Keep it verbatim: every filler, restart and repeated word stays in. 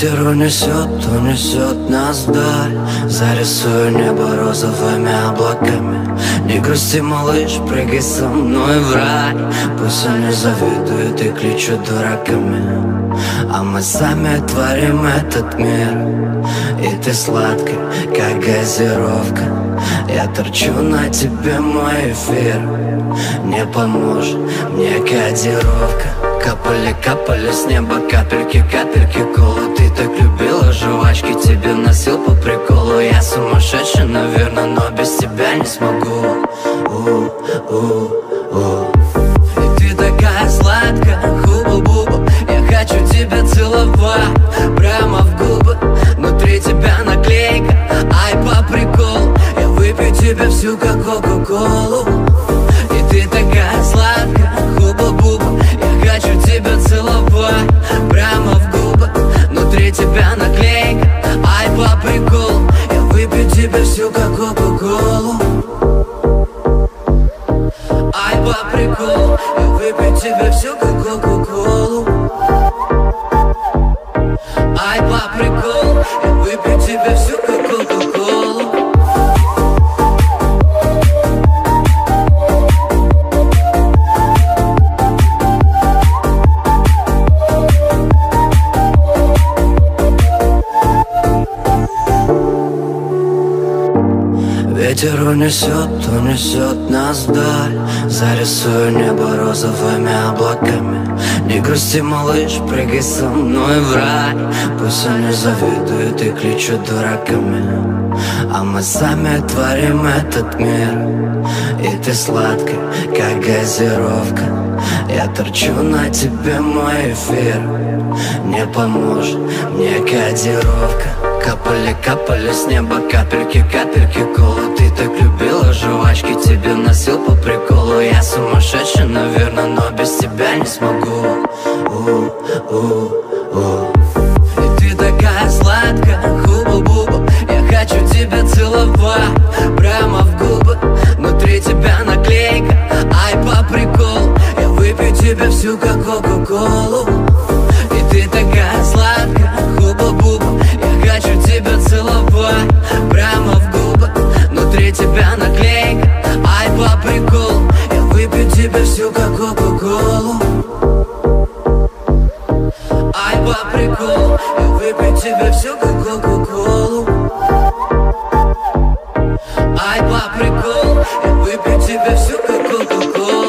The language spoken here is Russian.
Ветер унесет, унесет нас вдаль. Зарисую небо розовыми облаками. Не грусти, малыш, прыгай со мной в рай. Пусть они завидуют и кличут дураками, а мы сами творим этот мир. И ты сладкая, как газировка. Я торчу на тебе, мой эфир. Не поможет мне кодировка. Капали, капали с неба капельки, капельки колы. Ты так любила жвачки, тебе носил по приколу. Я сумасшедший, наверное, но без тебя не смогу. У-у-у. И ты такая сладкая, хуба-буба. Я хочу тебя целовать прямо в губы. Внутри тебя наклейка, ай, по приколу. Я выпью тебе всю, как кока-колу. И ты такая сладкая, хуба-буба. Я хочу тебя целовать прямо в губы. Внутри тебя наклейка, ай, по приколу. Я выпью тебе всю, как кока-колу. Ай, по приколу. Я выпью тебе всю, как кока-колу. Ай, по приколу. Я выпью тебе всю, как кока-колу. Ветер унесет, унесет нас вдаль. Зарисую небо розовыми облаками. Не грусти, малыш, прыгай со мной в рай. Пусть они завидуют и кличут дураками, а мы сами творим этот мир. И ты сладкая, как газировка. Я торчу на тебе, мой эфир. Не поможет мне кодировка. Капали, капали с неба капельки, капельки колы. Ты так любила жвачки, тебе носил по приколу. Я сумасшедший, наверное, но без тебя не смогу. У-у-у. И ты такая сладкая, хуба-буба. Я хочу тебя целовать прямо в губы. Внутри тебя наклейка, ай, по приколу. Я выпью тебя всю, как кока-колу. И ты такая сладкая, хуба-буба. Я хочу тебя целовать прямо в губы. Внутри тебя наклейка, ай, по приколу. Я выпью тебя всю, как кока-колу. Ай, по приколу. Я выпью тебя всю, как кока-колу. Ай, по приколу. Я выпью тебя всю, как кока-колу.